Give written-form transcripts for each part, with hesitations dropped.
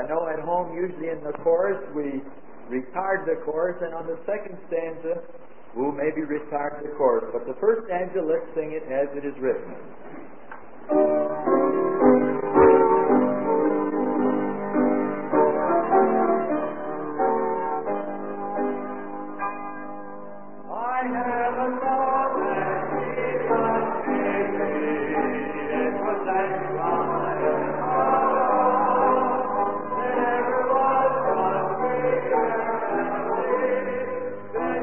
know at home, usually in the chorus, we retard the chorus, and on the second stanza, we'll maybe retard the chorus. But the first stanza, let's sing it as it is written. I have a song that Jesus gave me. It was that fine that ever was one greater than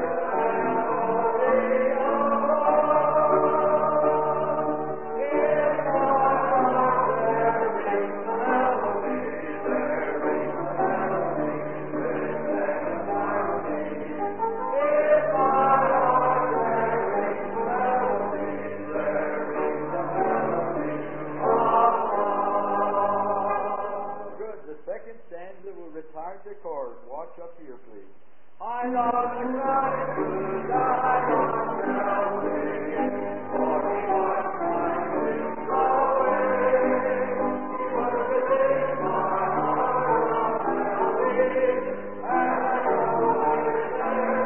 retard the chorus. Watch up here, please. I love the Christ who died on Calvary, for he was mine with glory. He was within my heart on Calvary, and I know he's there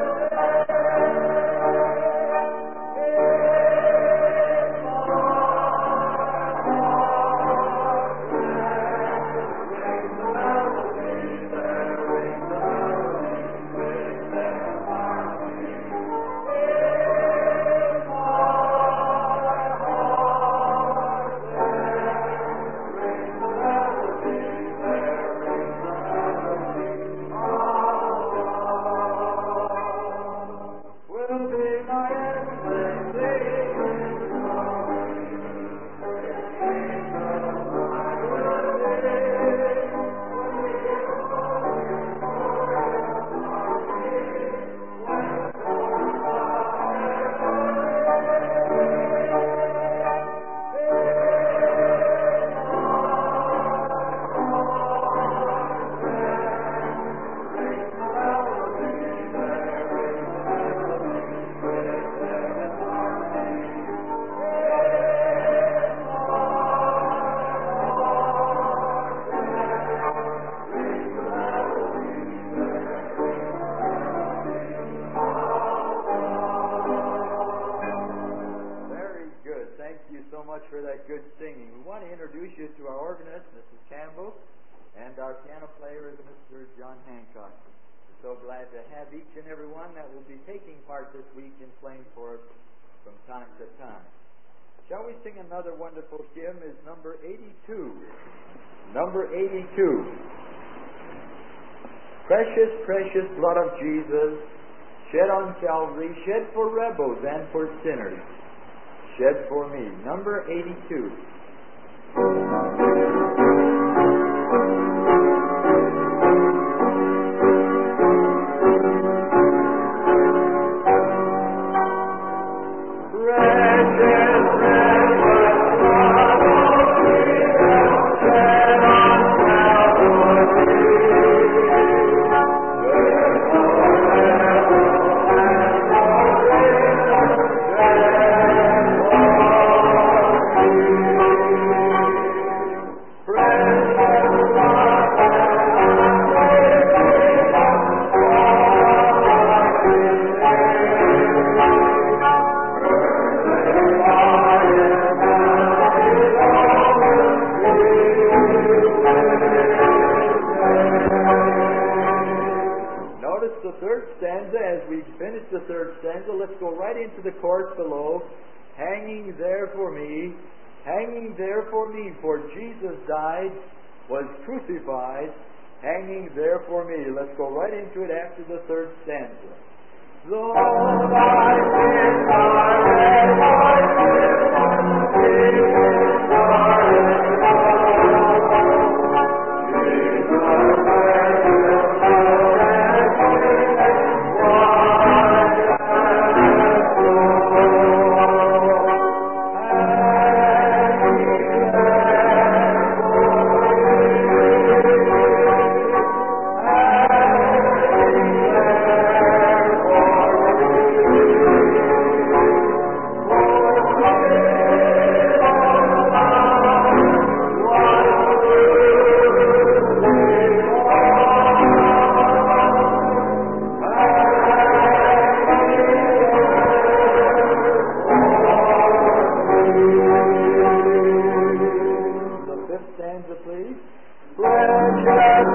for that good singing. We want to introduce you to our organist, Mrs. Campbell, and our piano player is Mr. John Hancock. We're so glad to have each and every one that will be taking part this week in playing for us from time to time. Shall we sing another wonderful hymn? Is number 82. Number 82. Precious, precious blood of Jesus, shed on Calvary, shed for rebels and for sinners, shed for me. Number 82. The chorus below, hanging there for me, for Jesus died, was crucified, hanging there for me. Let's go right into it after the third stanza. Though thy sins are red white, stanza, please. Precious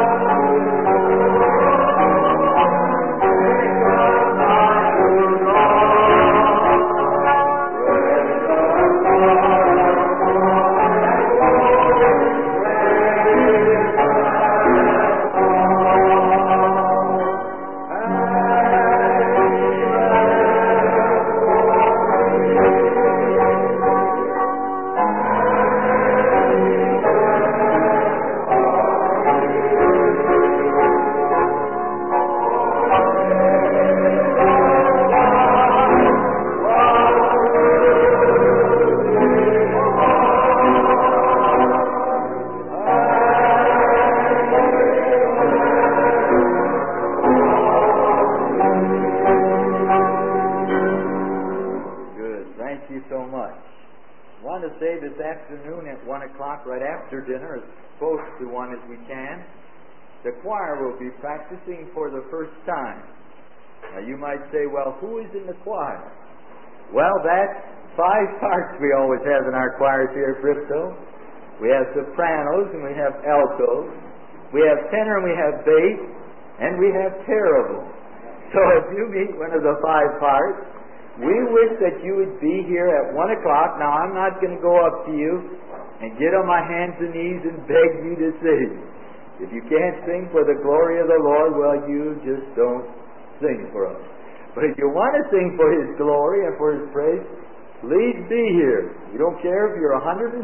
right after dinner, as close to 1 as we can, the choir will be practicing for the first time. Now you might say, well, who is in the choir? Well, that's 5 parts we always have in our choirs here at Bristol. We have sopranos and we have altos. We have tenor and we have bass. And we have terrible. So if you meet one of the 5 parts, we wish that you would be here at 1 o'clock. Now I'm not going to go up to you and get on my hands and knees and beg you to sing. If you can't sing for the glory of the Lord, well, you just don't sing for us. But if you want to sing for His glory and for His praise, please be here. You don't care if you're 105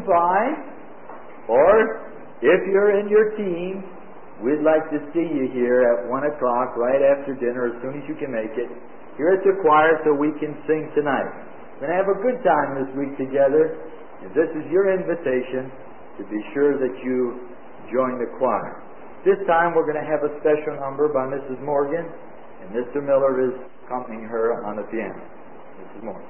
or if you're in your teens. We'd like to see you here at 1 o'clock right after dinner, as soon as you can make it, here at the choir so we can sing tonight. We're going to have a good time this week together. And this is your invitation to be sure that you join the choir. This time we're going to have a special number by Mrs. Morgan, and Mr. Miller is accompanying her on the piano. Mrs. Morgan.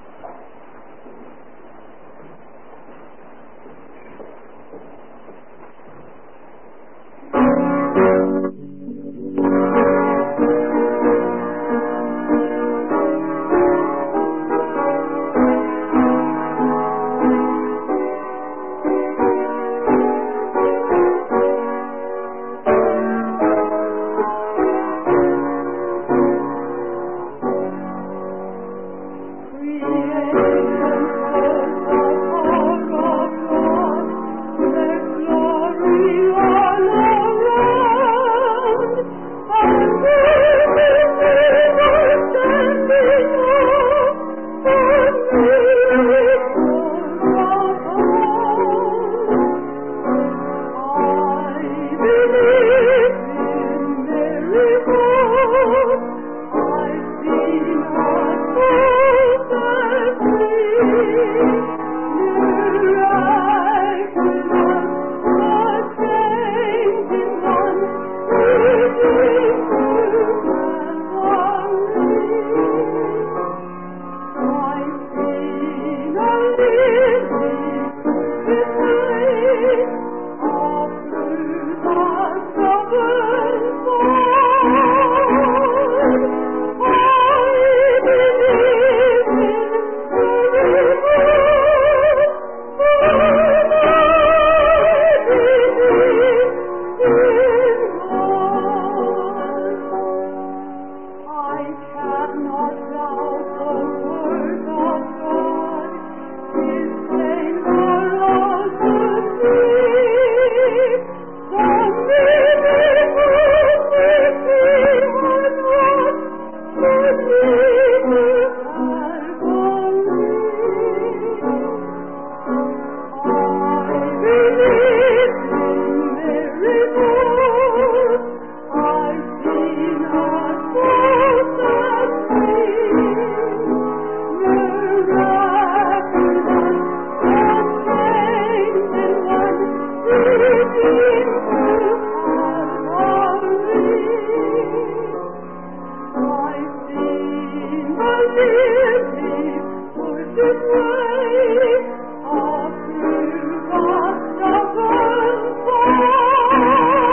Oh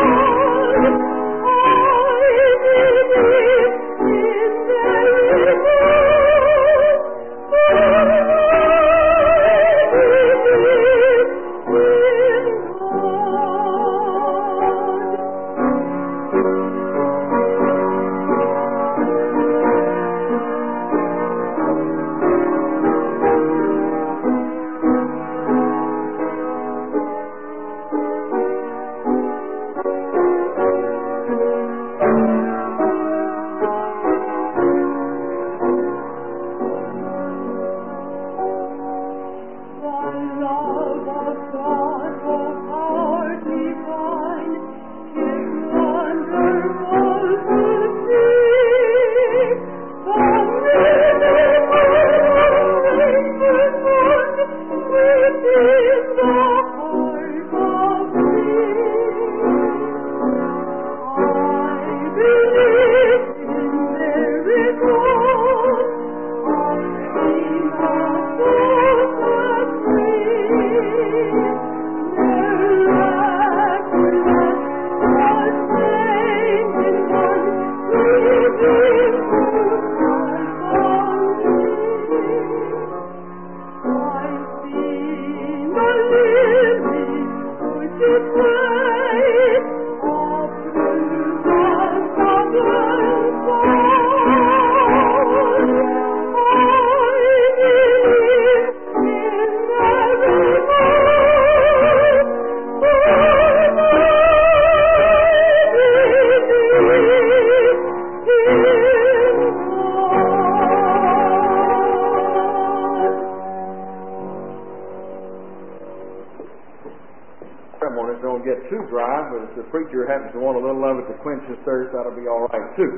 The preacher happens to want a little of it to quench his thirst, that'll be all right too.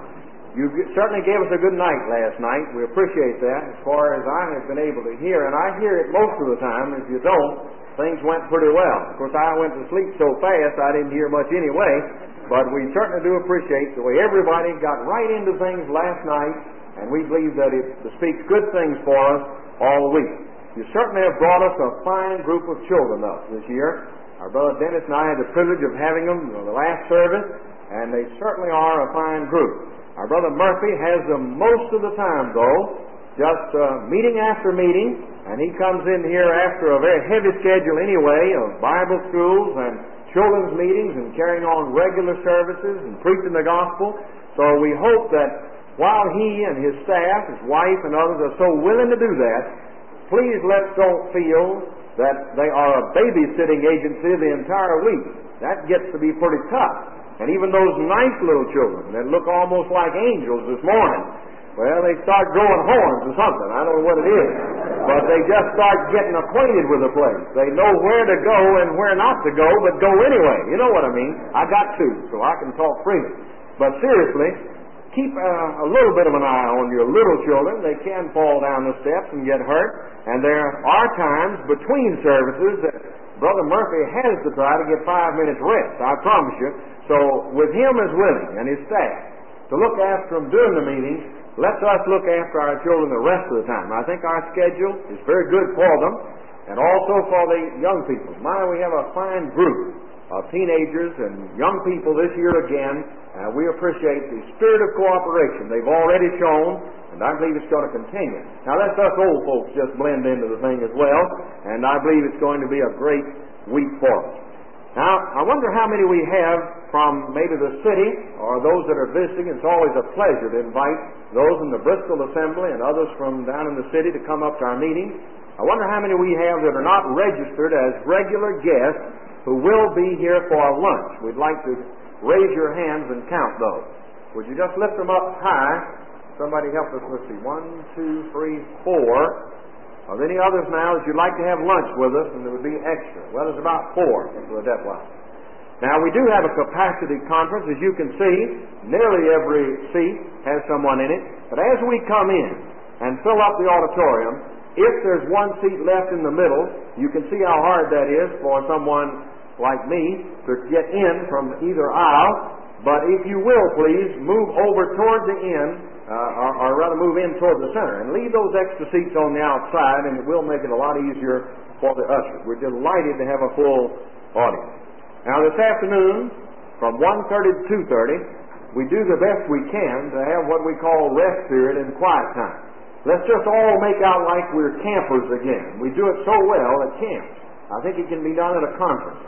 You certainly gave us a good night last night. We appreciate that as far as I have been able to hear, and I hear it most of the time. If you don't, things went pretty well. Of course, I went to sleep so fast I didn't hear much anyway, but we certainly do appreciate the way everybody got right into things last night, and we believe that it speaks good things for us all week. You certainly have brought us a fine group of children up this year. Our brother Dennis and I had the privilege of having them in the last service, and they certainly are a fine group. Our brother Murphy has them most of the time, though, just meeting after meeting, and he comes in here after a very heavy schedule anyway of Bible schools and children's meetings and carrying on regular services and preaching the gospel. So we hope that while he and his staff, his wife and others are so willing to do that, please let's don't feel that they are a babysitting agency the entire week. That gets to be pretty tough. And even those nice little children that look almost like angels this morning, well, they start growing horns or something. I don't know what it is. But they just start getting acquainted with the place. They know where to go and where not to go, but go anyway. You know what I mean? I got to, so I can talk freely. But seriously, keep a little bit of an eye on your little children. They can fall down the steps and get hurt. And there are times between services that Brother Murphy has to try to get 5 minutes rest, I promise you. So with him as willing and his staff to look after them during the meetings, let us look after our children the rest of the time. I think our schedule is very good for them, and also for the young people. We have a fine group of teenagers and young people this year again. We appreciate the spirit of cooperation they've already shown, and I believe it's going to continue. Now let us old folks just blend into the thing as well, and I believe it's going to be a great week for us. Now, I wonder how many we have from maybe the city or those that are visiting. It's always a pleasure to invite those in the Bristol Assembly and others from down in the city to come up to our meetings. I wonder how many we have that are not registered as regular guests who will be here for lunch. We'd like to raise your hands and count those. Would you just lift them up high? Somebody help us. Let's see. 1, 2, 3, 4. Are there any others now that you'd like to have lunch with us and there would be extra? Well, there's about 4 for the Deaf Line. Now, we do have a capacity conference. As you can see, nearly every seat has someone in it. But as we come in and fill up the auditorium, if there's one seat left in the middle, you can see how hard that is for someone like me to get in from either aisle. But if you will, please, move over toward the end, or rather move in toward the center, and leave those extra seats on the outside, and it will make it a lot easier for the ushers. We're delighted to have a full audience. Now, this afternoon, from 1:30 to 2:30, we do the best we can to have what we call rest period and quiet time. Let's just all make out like we're campers again. We do it so well at camps. I think it can be done at a conference.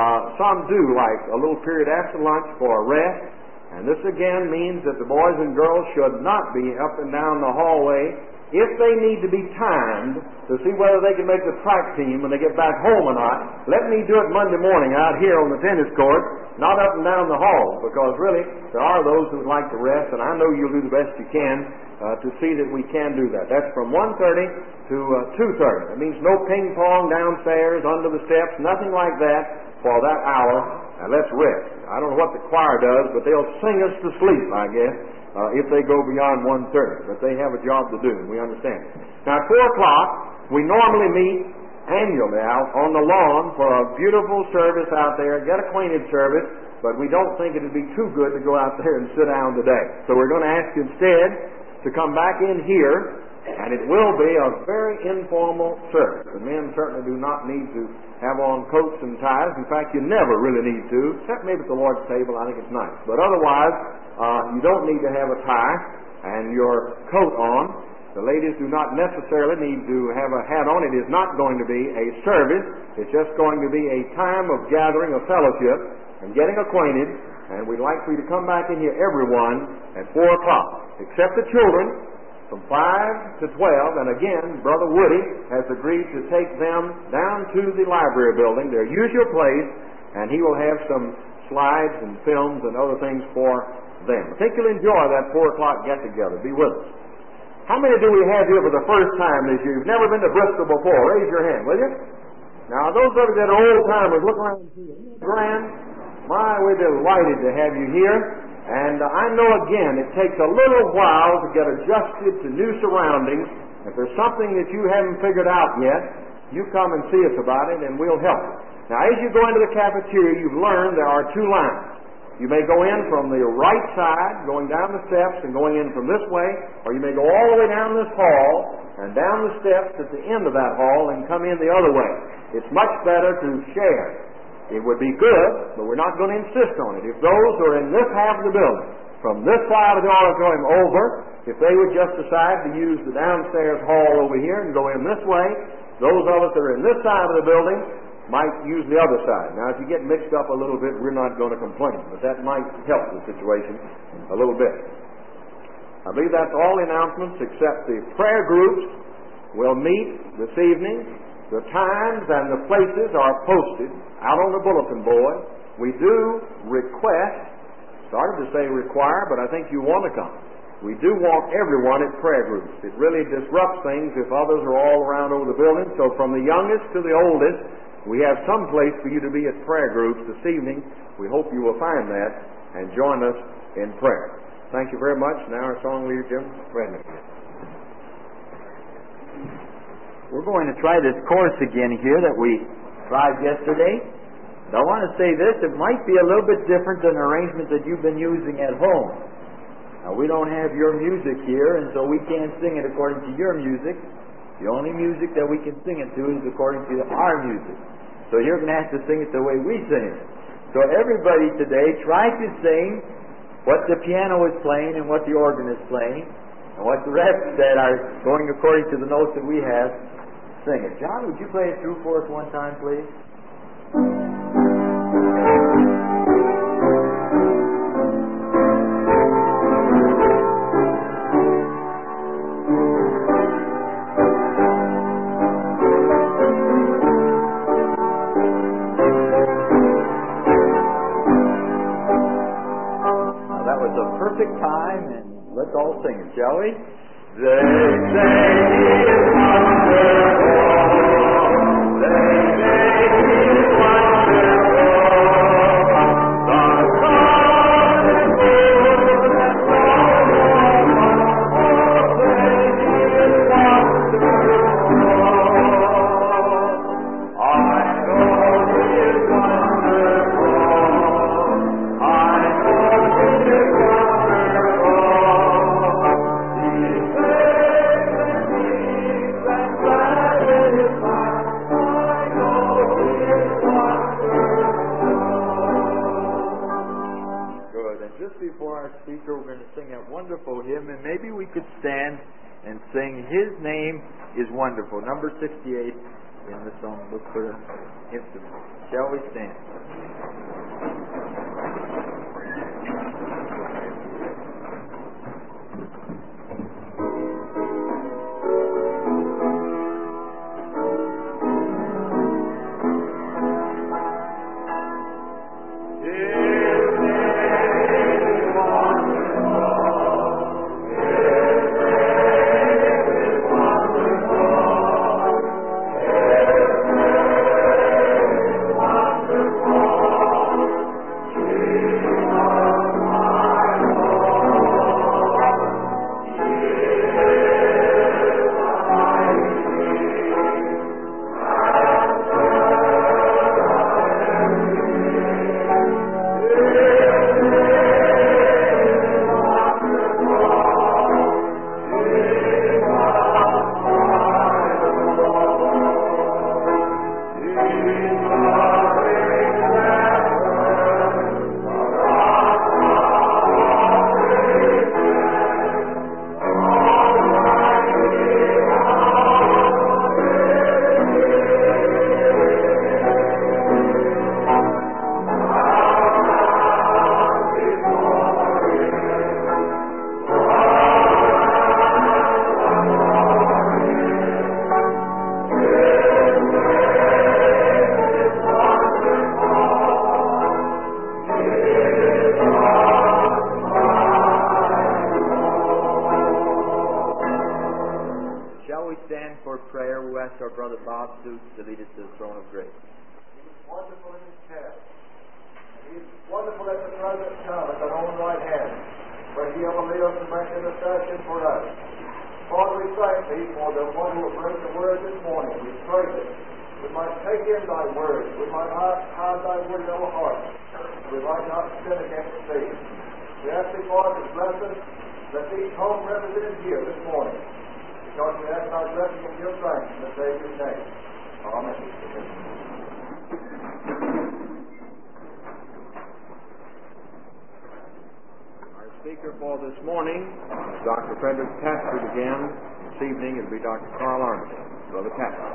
Some do like a little period after lunch for a rest. And this again means that the boys and girls should not be up and down the hallway. If they need to be timed to see whether they can make the track team when they get back home or not, let me do it Monday morning out here on the tennis court, not up and down the hall, because really there are those who like to rest, and I know you'll do the best you can to see that we can do that. That's from 1:30 to 2:30. That means no ping pong downstairs, under the steps, nothing like that for that hour. Now let's rest. I don't know what the choir does, but they'll sing us to sleep, I guess, if they go beyond 1:30. But they have a job to do, and we understand it. Now at 4 o'clock, we normally meet annually out on the lawn for a beautiful service out there, get acquainted service, but we don't think it would be too good to go out there and sit down today. So we're going to ask you instead to come back in here, and it will be a very informal service. The men certainly do not need to have on coats and ties. In fact, you never really need to, except maybe at the Lord's table. I think it's nice. But otherwise, you don't need to have a tie and your coat on. The ladies do not necessarily need to have a hat on. It is not going to be a service. It's just going to be a time of gathering, of fellowship, and getting acquainted. And we'd like for you to come back in here, everyone, at 4 o'clock, except the children, from 5 to 12. And again, Brother Woody has agreed to take them down to the library building, their usual place, and he will have some slides and films and other things for them. I think you'll enjoy that 4 o'clock get-together. Be with us. How many do we have here for the first time this year? You've never been to Bristol before. Raise your hand, will you? Now, those of you that are old-timers, look around and see you. Grand, my, we're delighted to have you here. And I know, again, it takes a little while to get adjusted to new surroundings. If there's something that you haven't figured out yet, you come and see us about it, and we'll help you. Now, as you go into the cafeteria, you've learned there are 2 lines. You may go in from the right side, going down the steps and going in from this way, or you may go all the way down this hall and down the steps at the end of that hall and come in the other way. It's much better to share. It would be good, but we're not going to insist on it. If those who are in this half of the building, from this side of the auditorium over, if they would just decide to use the downstairs hall over here and go in this way, those of us that are in this side of the building might use the other side. Now, if you get mixed up a little bit, we're not going to complain, but that might help the situation a little bit. I believe that's all the announcements except the prayer groups will meet this evening. The times and the places are posted out on the bulletin board. We do request, started to say require, but I think you want to come. We do want everyone at prayer groups. It really disrupts things if others are all around over the building. So from the youngest to the oldest, we have some place for you to be at prayer groups this evening. We hope you will find that and join us in prayer. Thank you very much. Now our song leader, Jim Rednick. We're going to try this chorus again here that we tried yesterday. But I want to say this, it might be a little bit different than the arrangement that you've been using at home. Now, we don't have your music here, and so we can't sing it according to your music. The only music that we can sing it to is according to our music. So you're going to have to sing it the way we sing it. So everybody today, try to sing what the piano is playing and what the organ is playing, and what the rest that are going according to the notes that we have, sing it. John, would you play it through for us one time, please? Time, and let's all sing it, shall we? They say he is wonderful. They say he is wonderful. The God is good and wonderful. Say he is wonderful. I know he is wonderful. I know he is wonderful. Before our speaker, we're going to sing a wonderful hymn, and maybe we could stand and sing His Name is Wonderful, number 68 in the songbook for instrument. Shall we stand? suit to lead us to the throne of grace. He's wonderful in his care. He's wonderful at the present time at our own right hand, where he ever lives to make intercession for us. Father, we thank thee for the one who will bring the word this morning. We pray that we might take in thy word. We might hide thy word in our hearts. We might not sin against thee. We ask thee, Father, to bless us. Let these home represented here this morning. Because we ask our blessing in your thanks in the Savior's name. Amen. Our speaker for this morning is Dr. Frederick Tasker again. This evening it'll be Dr. Carl Armitage. Brother Tasker.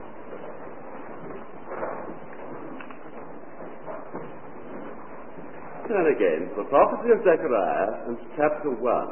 Turn again to the prophecy of Zechariah and chapter 1.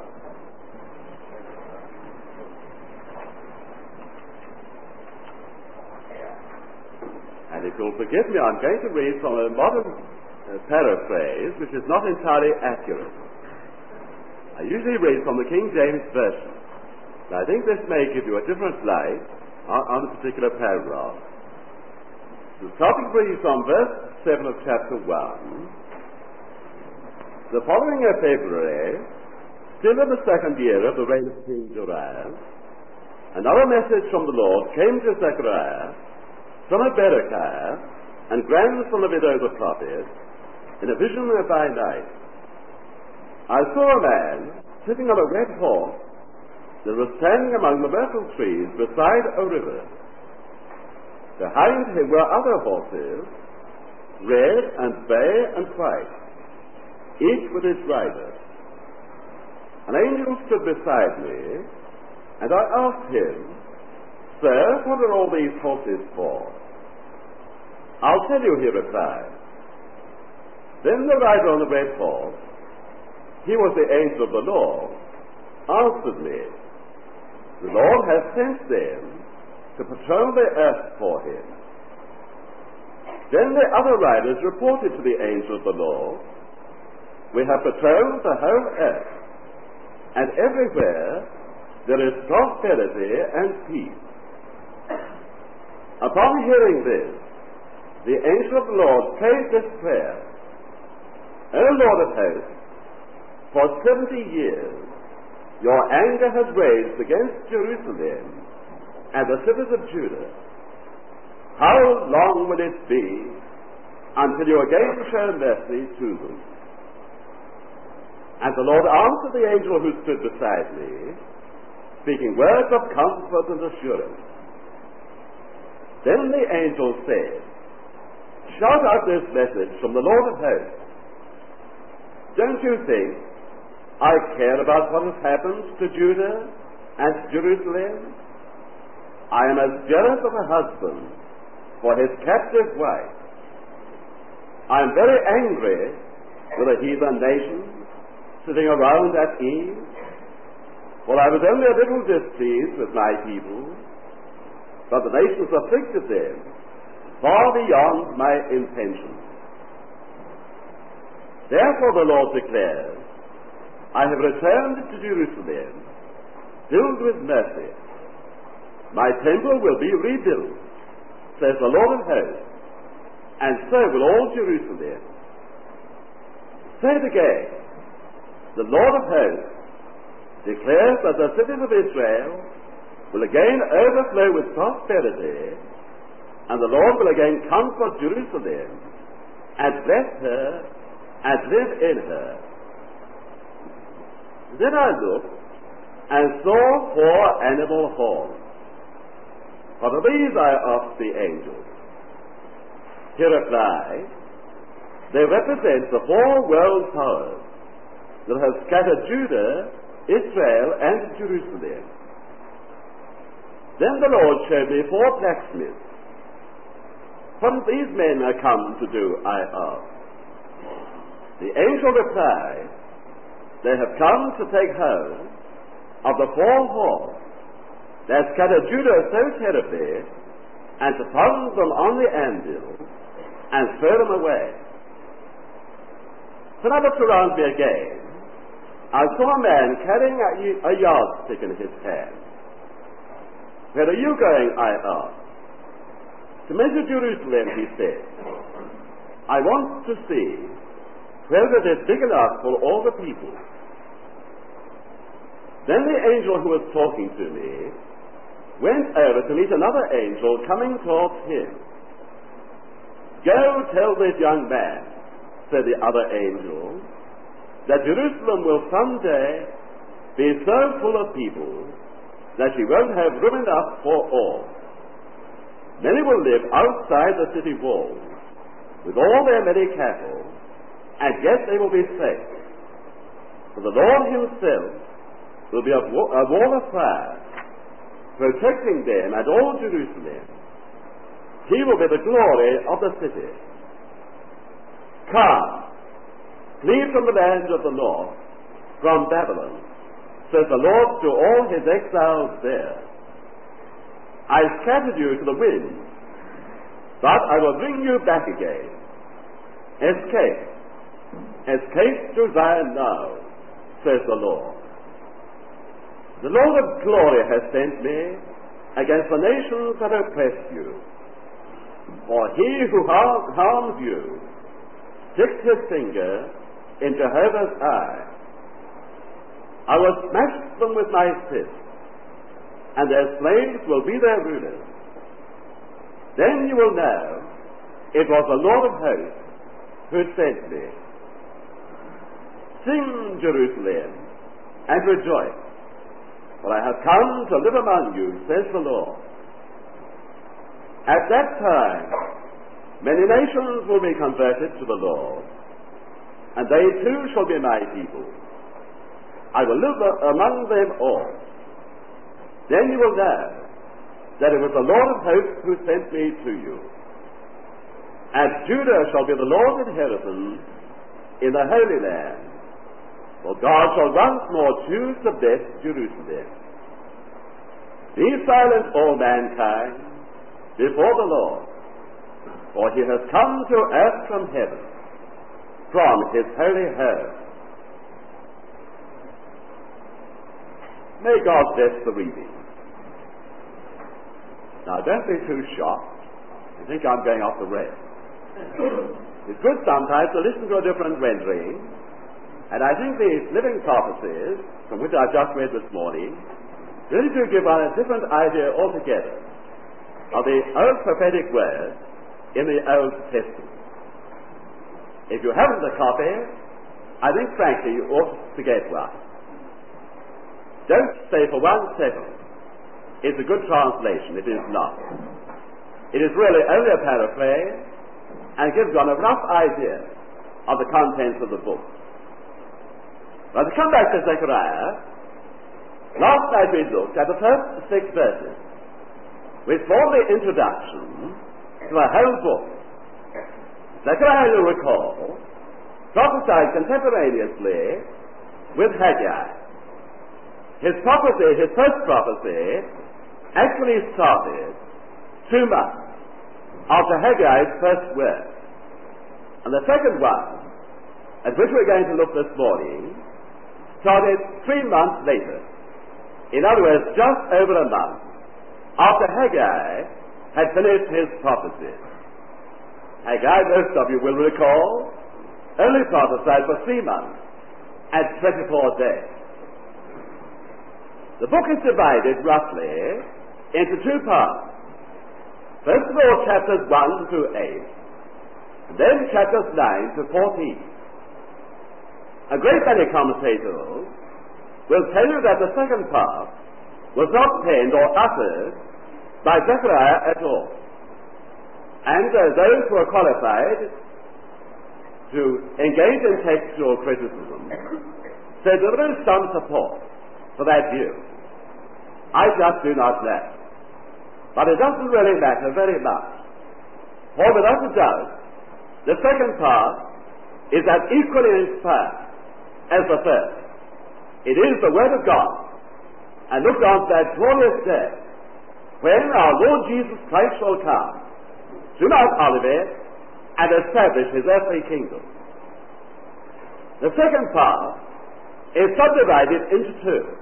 And if you'll forgive me, I'm going to read from a modern paraphrase which is not entirely accurate. I usually read from the King James Version. And I think this may give you a different light on a particular paragraph. The topic reads from verse 7 of chapter 1. The following of February, still in the second year of the reign of King Joram, another message from the Lord came to Zechariah, son of Berechiah, and grandson of Iddo the prophet, in a vision by night. I saw a man sitting on a red horse that was standing among the myrtle trees beside a river. Behind him were other horses, red and bay and white, each with its rider. An angel stood beside me, and I asked him, Sir, what are all these horses for? I'll tell you, he replied. Then the rider on the red horse, he was the angel of the Lord, answered me, The Lord has sent them to patrol the earth for him. Then the other riders reported to the angel of the Lord, We have patrolled the whole earth, and everywhere there is prosperity and peace. Upon hearing this, the angel of the Lord prayed this prayer, O Lord of hosts, for 70 years your anger has raged against Jerusalem and the cities of Judah. How long will it be until you again show mercy to them? And the Lord answered the angel who stood beside me, speaking words of comfort and assurance. Then the angel said, Shout out this message from the Lord of hosts. Don't you think I care about what has happened to Judah and Jerusalem? I am as jealous of a husband for his captive wife. I am very angry with the heathen nations sitting around at ease, for I was only a little displeased with my people, but the nations afflicted them far beyond my intentions. Therefore the Lord declares, I have returned to Jerusalem, filled with mercy. My temple will be rebuilt, says the Lord of hosts, and so will all Jerusalem. Say it again. The Lord of hosts declares that the cities of Israel will again overflow with prosperity, and the Lord will again comfort Jerusalem and bless her and live in her. Then I looked and saw 4 animal horns. What are these? I asked the angel. He replied, They represent the 4 world powers that have scattered Judah, Israel, and Jerusalem. Then the Lord showed me 4 blacksmiths. What have these men come to do? I asked. The angel replied, They have come to take hold of the 4 horns that scattered Judah so terribly, and to pound them on the anvil and throw them away. When I looked around me again, I saw a man carrying a yardstick in his hand. Where are you going? I asked. to measure Jerusalem, he said, I want to see whether it is big enough for all the people. Then the angel who was talking to me went over to meet another angel coming towards him. Go tell this young man, said the other angel, that Jerusalem will someday be so full of people that she won't have room enough for all. Many will live outside the city walls with all their many cattle, and yet they will be safe. For the Lord himself will be a wall of fire, protecting them and all Jerusalem. He will be the glory of the city. Come, flee from the land of the north, from Babylon, says the Lord to all his exiles there. I scattered you to the wind, but I will bring you back again. Escape to Zion now, says the Lord. The Lord of glory has sent me against the nations that oppress you. For he who harms you sticks his finger in Jehovah's eye. I will smash them with my fist, and their slaves will be their rulers. Then you will know it was the Lord of hosts who sent me. Sing, Jerusalem, and rejoice, for I have come to live among you, says the Lord. At that time, many nations will be converted to the Lord, and they too shall be my people. I will live among them all. Then you will know that it was the Lord of hosts who sent me to you. And Judah shall be the Lord's inheritance in the Holy Land, for God shall once more choose the best Jerusalem. Be silent, all mankind, before the Lord, for he has come to earth from heaven, from his holy home. May God bless the reading. Now, don't be too shocked. You think I'm going off the rails. It's good sometimes to listen to a different rendering, and I think these living prophecies, from which I've just read this morning, really do give one a different idea altogether of the old prophetic words in the Old Testament. If you haven't a copy, I think frankly you ought to get one. Don't say for 1 second it's a good translation. It is not. It is really only a paraphrase and gives one a rough idea of the contents of the book. Now, to come back to Zechariah, last night we looked at the first 6 verses, which form the introduction to a whole book. Zechariah, you'll recall, prophesied contemporaneously with Haggai. His first prophecy, actually started 2 months after Haggai's first word. And the second one, at which we're going to look this morning, started 3 months later. In other words, just over a month after Haggai had finished his prophecy. Haggai, most of you will recall, only prophesied for 3 months and 24 days. The book is divided roughly into 2 parts. First of all, chapters 1 to 8, and then chapters 9 to 14. A great many commentators will tell you that the second part was not penned or uttered by Zechariah at all. And those who are qualified to engage in textual criticism said there is some support for that view. I just do not know. But it doesn't really matter very much. For without a doubt, the second part is as equally inspired as the first. It is the Word of God. And look on that glorious day when our Lord Jesus Christ shall come to Mount Olivet and establish his earthly kingdom. The second part is subdivided into 2.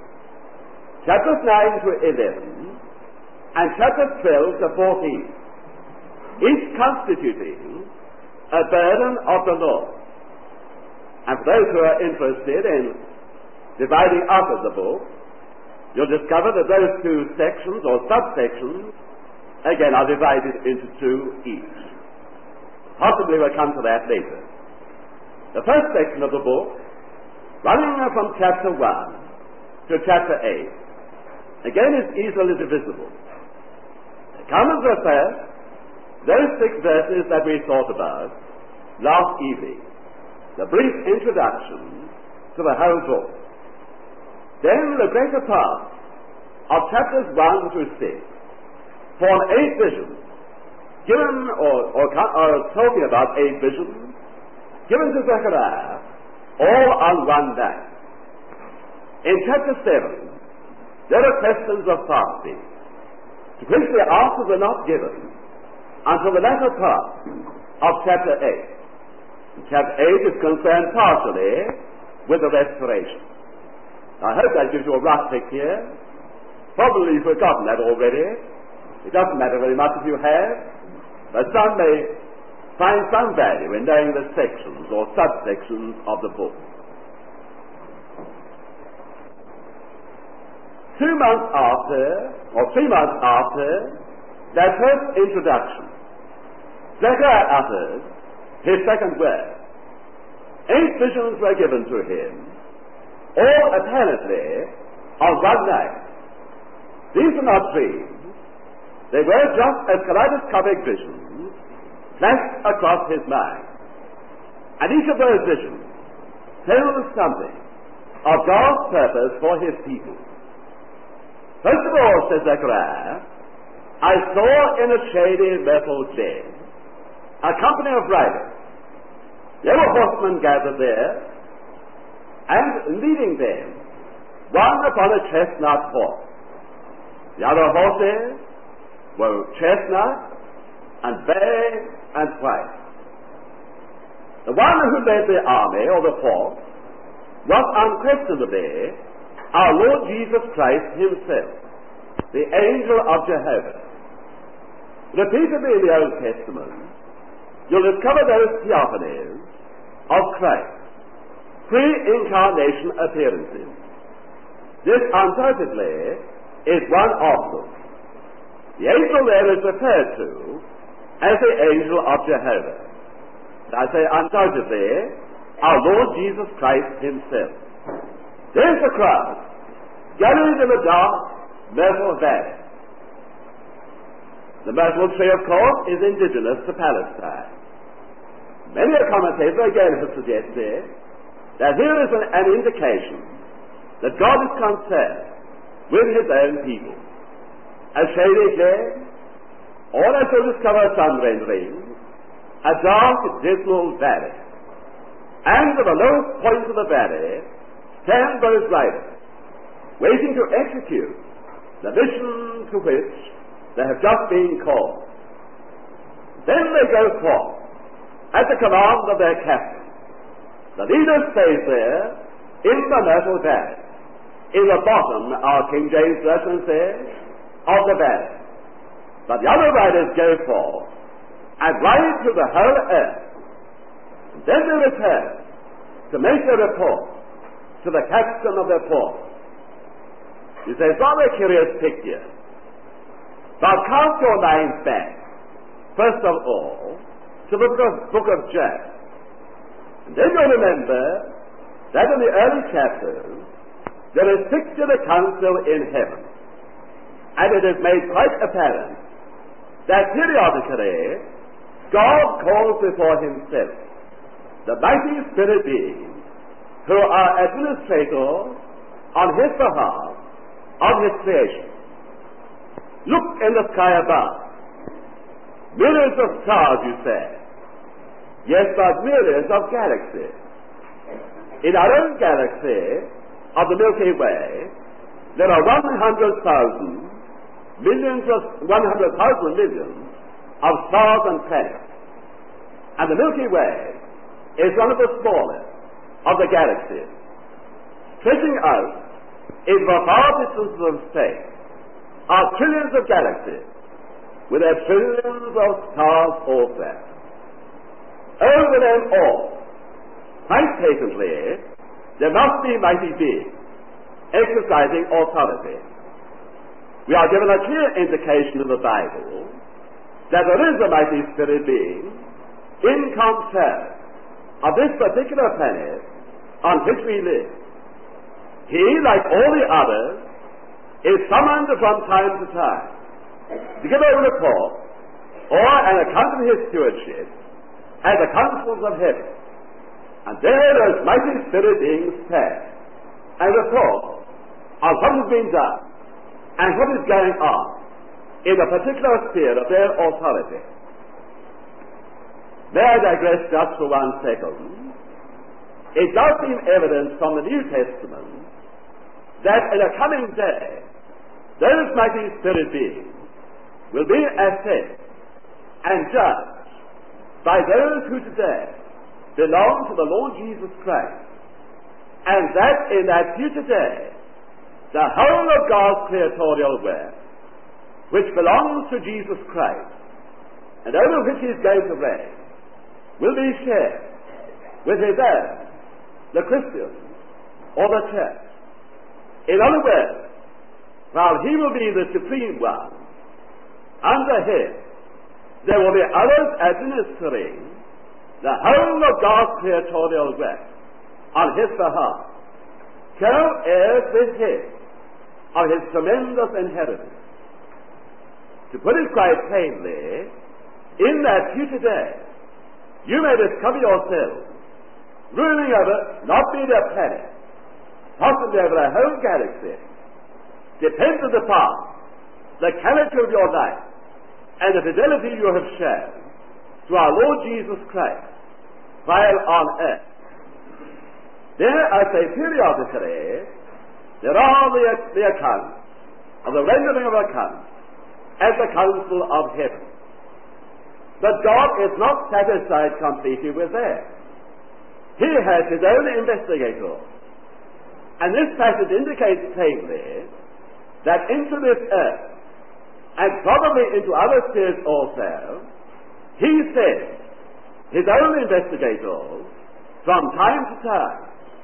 Chapters 9 to 11 and chapters 12 to 14. each constituting a burden of the Lord. And for those who are interested in dividing up of the book, you'll discover that those two sections or subsections again are divided into two each. Possibly we'll come to that later. The first section of the book, running from chapter 1 to chapter 8, again is easily divisible. It comes with first those 6 verses that we thought about last evening, the brief introduction to the whole book. Then the greater part of chapters 1 to 6 form 8 visions given or talking about 8 visions given to Zechariah all on one night. In chapter 7 there are questions of fasting to which the answers are not given until the latter part of chapter 8. And chapter 8 is concerned partially with the restoration. I hope that gives you a rough picture. Probably you've forgotten that already. It doesn't matter very much if you have, but some may find some value in knowing the sections or subsections of the book. 2 months after, or 3 months after, that first introduction, Zechariah uttered his second word. 8 visions were given to him, all apparently on one night. These are not dreams. They were just as kaleidoscopic visions flashed across his mind. And each of those visions tells something of God's purpose for his people. First of all, says Zechariah, I saw in a shady myrtle glen a company of riders. There were horsemen gathered there, and leading them, one upon a chestnut horse. The other horses were chestnut and bay and white. The one who led the army or the force was unquestionably our Lord Jesus Christ himself, the angel of Jehovah. Repeatedly in the Old Testament, you'll discover those theophanies of Christ, pre-incarnation appearances. This undoubtedly is one of them. The angel there is referred to as the angel of Jehovah. I say undoubtedly our Lord Jesus Christ himself. There's the crowd gathered in the dark Myrtle Valley. The myrtle tree, of course, is indigenous to Palestine. Many a commentator again has suggested that here is an indication that God is concerned with his own people. A shady glen, or as you'll discover some renderings, a dark, dismal valley. And at the lowest point of the valley stand those riders, waiting to execute the mission to which they have just been called. Then they go forth at the command of their captain. The leader stays there in the myrtle valley, in the bottom, our King James Version says, of the valley. But the other riders go forth and ride through the whole earth. And then they return to make a report to the captain of their force. You say, it's not a curious picture. But cast your minds back, first of all, to the book of Job. And then you'll remember that in the early chapters, there is pictured a council in heaven. And it is made quite apparent that periodically God calls before himself the mighty spirit beings who are administrators on his behalf of his creation. Look in the sky above. Millions of stars, you say. Yes, but millions of galaxies. In our own galaxy of the Milky Way, there are 100,000 millions of stars and planets. And the Milky Way is one of the smallest of the galaxies. Stretching out into the far distances of space are trillions of galaxies. with their trillions of stars also. Over them all, quite patently, there must be mighty beings exercising authority. We are given a clear indication in the Bible that there is a mighty spirit being in control of this particular planet on which we live. He, like all the others, is summoned from time to time to give a report or an account of his stewardship at the councils of heaven. And there those mighty spirit beings stand and report on what has been done and what is going on in a particular sphere of their authority. May I digress just for 1 second? It does seem evident from the New Testament that in a coming day, those mighty spirit beings will be assessed and judged by those who today belong to the Lord Jesus Christ, and that in that future day, the whole of God's creatorial work, which belongs to Jesus Christ, and over which he is going to reign, will be shared with his own, the Christians, or the church. In other words, while he will be the supreme one, under him there will be others administering the whole of God's creatorial work on his behalf, co-heirs with him of his tremendous inheritance. To put it quite plainly, in that future day, you may discover yourself ruling over not merely a planet, possibly over a whole galaxy, dependent upon the character of your life and the fidelity you have shown to our Lord Jesus Christ while on earth. There, I say periodically, there are the accounts of the rendering of accounts at the council of heaven. But God is not satisfied completely with that. He has his own investigator. And this passage indicates plainly that into this earth, and probably into other spheres also, he sends his own investigators from time to time.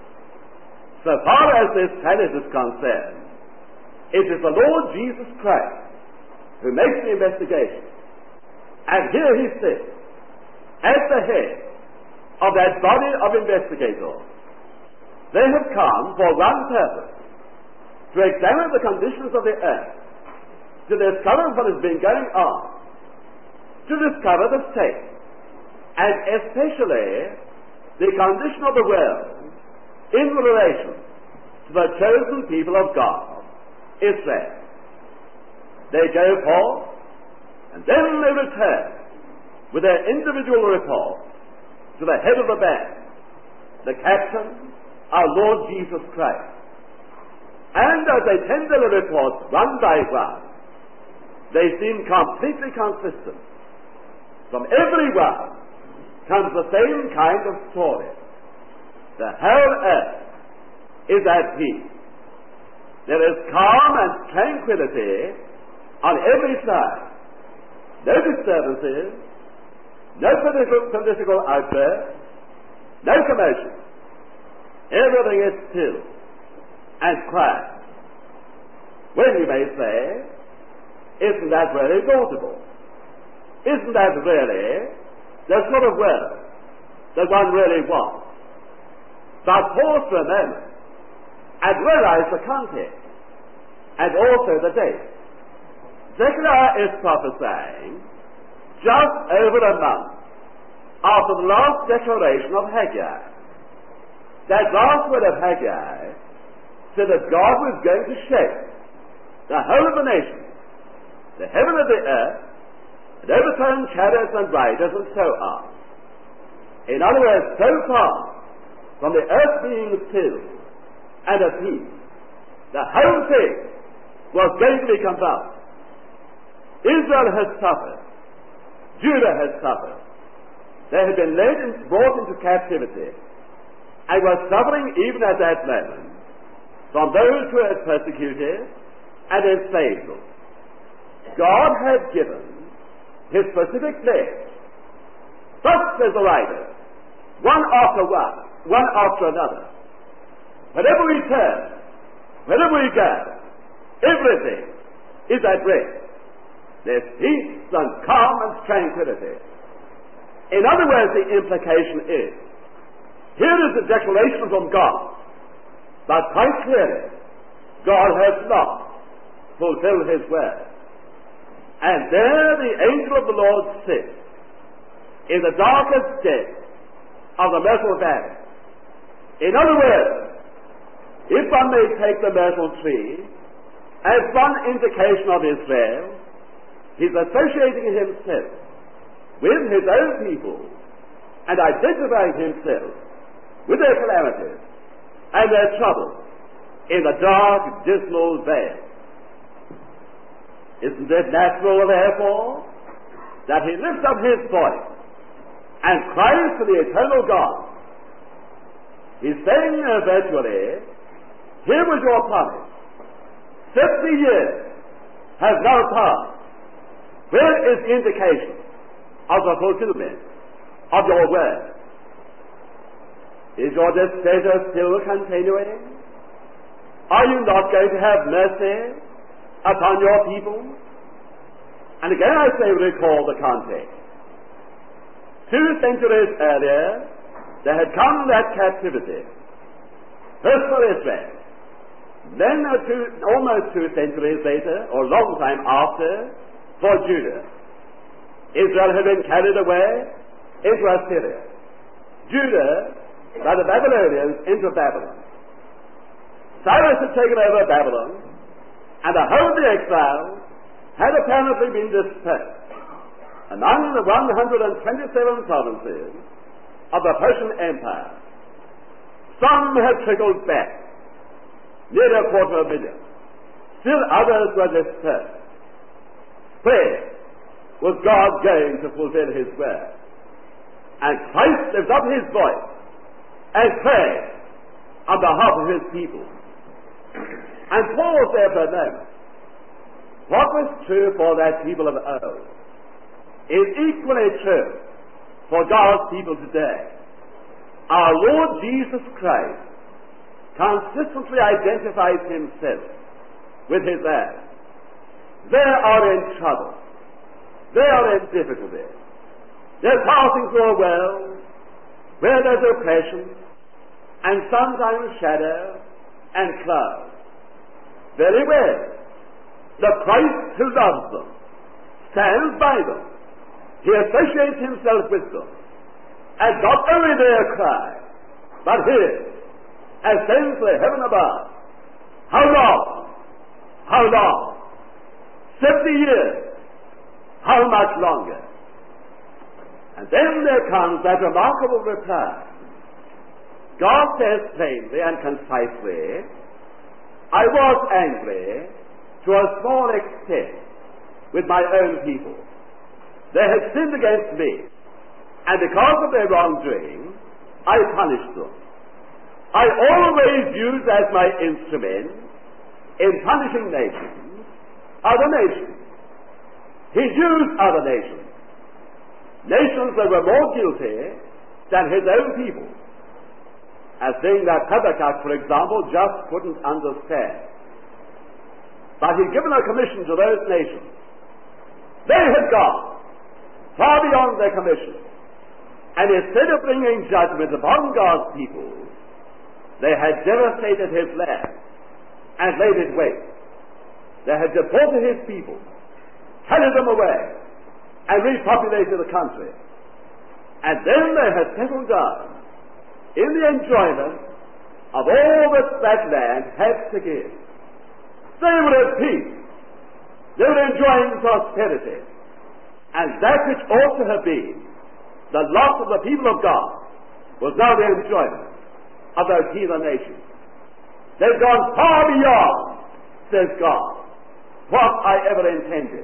So far as this planet is concerned, it is the Lord Jesus Christ who makes the investigation. And here he sits at the head of that body of investigators. They have come for one purpose: to examine the conditions of the earth, to discover what has been going on, to discover the state, and especially the condition of the world in relation to the chosen people of God, Israel. They go forth, and then they return with their individual report to the head of the band, the captain, our Lord Jesus Christ. And as they tender the reports one by one, they seem completely consistent. From every one comes the same kind of story. The whole earth is at peace. There is calm and tranquility on every side. No disturbances, no political outbursts, no commotion. Everything is still and quiet. When you may say, isn't that really laudable? Isn't that really the sort of world that one really wants? But pause for a moment and realize the context and also the date. Zechariah is prophesying just over a month after the last declaration of Haggai. That last word of Haggai said that God was going to shake the whole of the nation, the heaven and the earth, and overturn chariots and riders and so on. In other words, so far from the earth being still and at peace, the whole thing was going to be convulsed. Israel has suffered. Judah has suffered. They had been brought into captivity and were suffering even at that moment from those who had persecuted and enslaved them. God had given his specific place. Thus, says the writer, one after another. Wherever we turn, wherever we go, everything is at rest. There's peace and calm and tranquility. In other words, the implication is, here is the declaration from God, that quite clearly, God has not fulfilled his word. And there the angel of the Lord sits in the darkest depths of the myrtle valley. In other words, if one may take the myrtle tree as one indication of Israel, he's associating himself with his own people and identifying himself with their calamities and their troubles in the dark, dismal vale. Isn't it natural, therefore, that he lifts up his voice and cries to the eternal God? He's saying virtually, here was your promise. 50 years has now passed. Where is the indication of the fulfillment of your word? Is your displeasure still continuing? Are you not going to have mercy upon your people? And again I say, recall the context. 2 centuries earlier, there had come that captivity. First for Israel. Then almost 2 centuries later, or a long time after, for Judah. Israel had been carried away into Assyria. Judah, by the Babylonians, into Babylon. Cyrus had taken over Babylon, and the whole of the exiles had apparently been dispersed among the 127 provinces of the Persian Empire. Some had trickled back, nearly 250,000. Still others were dispersed. Where was God going to fulfill his word? And Christ lifted up his voice and prayed on behalf of his people. And pause there for a moment. What was true for that people of old is equally true for God's people today. Our Lord Jesus Christ consistently identifies himself with his heirs. They are in trouble. They are in difficulty. They're passing through a world where there's oppression and sometimes shadow and cloud. Very well. The Christ who loves them stands by them. He associates himself with them. And not only their cry, but his, ascends to heaven above. How long? How long? 50 years. How much longer? And then there comes that remarkable reply. God says plainly and concisely, I was angry to a small extent with my own people. They had sinned against me, and because of their wrongdoing, I punished them. I always use as my instrument in punishing nations, other nations. He used other nations. Nations that were more guilty than his own people. A thing that Habakkuk, for example, just couldn't understand. But he'd given a commission to those nations. They had gone far beyond their commission. And instead of bringing judgment upon God's people, they had devastated his land and laid it waste. They had deported his people, carried them away, and repopulated the country. And then they had settled down in the enjoyment of all that that land had to give. They were at peace. They were enjoying prosperity. And that which ought to have been the lot of the people of God was now the enjoyment of those heathen nations. They've gone far beyond, says God, what I ever intended.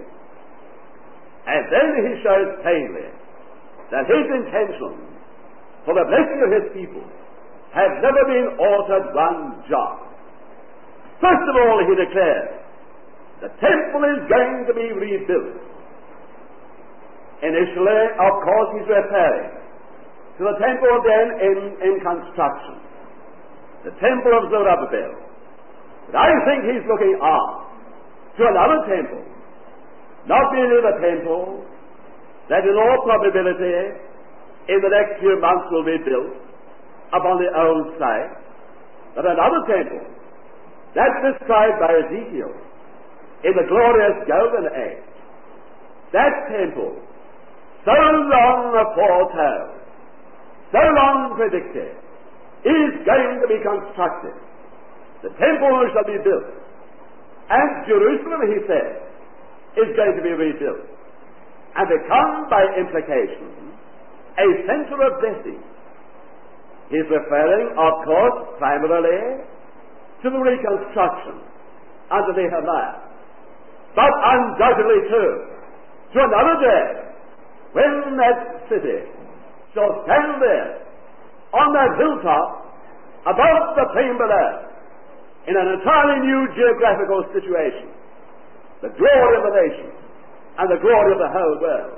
And then he shows plainly that his intentions for the blessing of his people have never been altered one jot. First of all, he declares, the temple is going to be rebuilt. Initially, of course, he's referring to the temple then in construction, the temple of Zerubbabel. But I think he's looking on to another temple, not merely the temple that in all probability in the next few months will be built upon the old site, but another temple that's described by Ezekiel in the glorious golden age. That temple, so long foretold, so long predicted, is going to be constructed. The temple shall be built, and Jerusalem, he said, is going to be rebuilt, and become, by implication, a center of blessing. He's referring, of course, primarily to the reconstruction under Nehemiah, but undoubtedly too to another day when that city shall stand there on that hilltop above the plain below in an entirely new geographical situation, the glory of the nation and the glory of the whole world.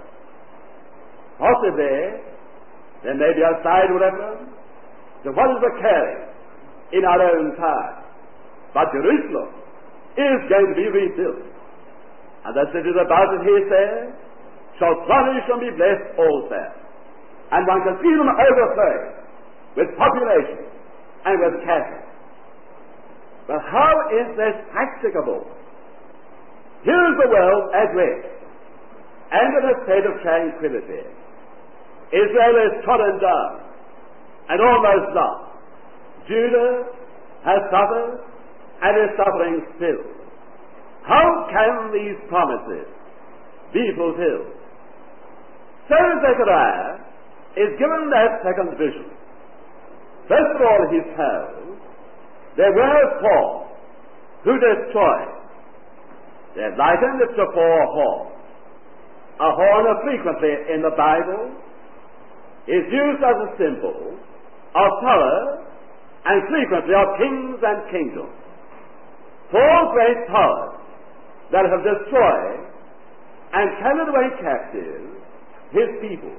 Possibly there may be a side reference to what is occurring in our own time, but Jerusalem is going to be rebuilt, and the cities about it, he says, shall flourish and be blessed also, and one can see them overflow with population and with cattle. But how is this practicable? Here is the world at rest and in a state of tranquility. Israel is trodden down and almost lost. Judah has suffered and is suffering still. How can these promises be fulfilled? So Zechariah is given that second vision. First of all, he's told there were four who destroyed. They're likened to four horns. A horn frequently in the Bible is used as a symbol of power and frequently of kings and kingdoms. Four great powers that have destroyed and carried away captive his people.